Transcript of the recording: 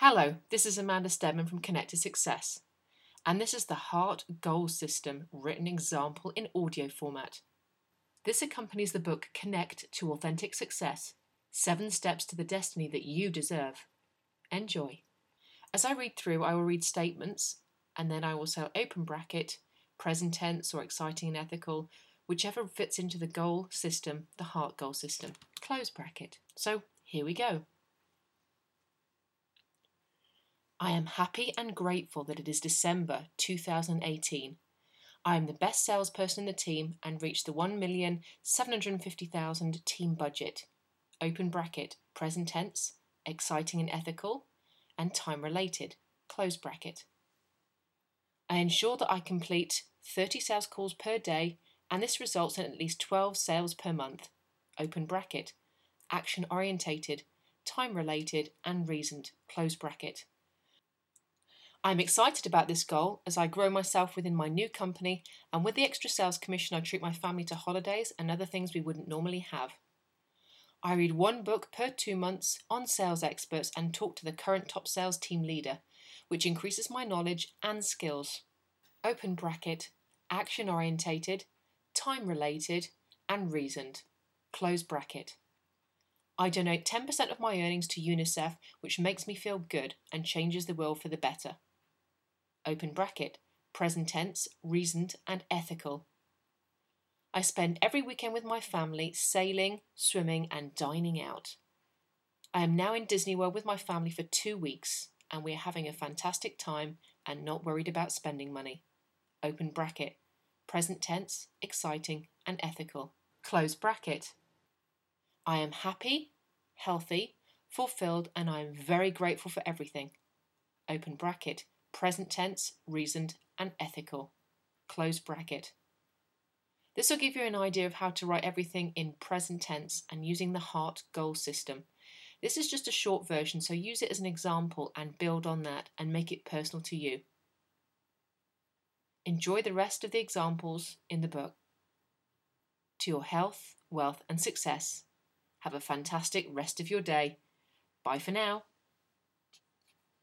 Hello, this is Amanda Stedman from Connected Success, and this is the Heart Goal System written example in audio format. This accompanies the book Connect to Authentic Success, 7 Steps to the Destiny That You Deserve. Enjoy. As I read through, I will read statements, and then I will say open bracket, present tense or exciting and ethical, whichever fits into the goal system, the Heart Goal System, close bracket. So here we go. I am happy and grateful that it is December 2018. I am the best salesperson in the team and reached the 1,750,000 team budget. Open bracket, present tense, exciting and ethical, and time related, close bracket. I ensure that I complete 30 sales calls per day, and this results in at least 12 sales per month. Open bracket, action orientated, time related, and reasoned, close bracket. I'm excited about this goal as I grow myself within my new company, and with the extra sales commission I treat my family to holidays and other things we wouldn't normally have. I read 1 book per 2 months on sales experts and talk to the current top sales team leader, which increases my knowledge and skills. Open bracket, action orientated, time related, and reasoned, close bracket. I donate 10% of my earnings to UNICEF, which makes me feel good and changes the world for the better. Open bracket, present tense, reasoned, and ethical. I spend every weekend with my family sailing, swimming, and dining out. I am now in Disney World with my family for 2 weeks, and we are having a fantastic time and not worried about spending money. Open bracket, present tense, exciting, and ethical. Close bracket. I am happy, healthy, fulfilled, and I am very grateful for everything. Open bracket, present tense, reasoned, and ethical. Close bracket. This will give you an idea of how to write everything in present tense and using the Heart Goal System. This is just a short version, so use it as an example and build on that and make it personal to you. Enjoy the rest of the examples in the book. To your health, wealth, and success. Have a fantastic rest of your day. Bye for now.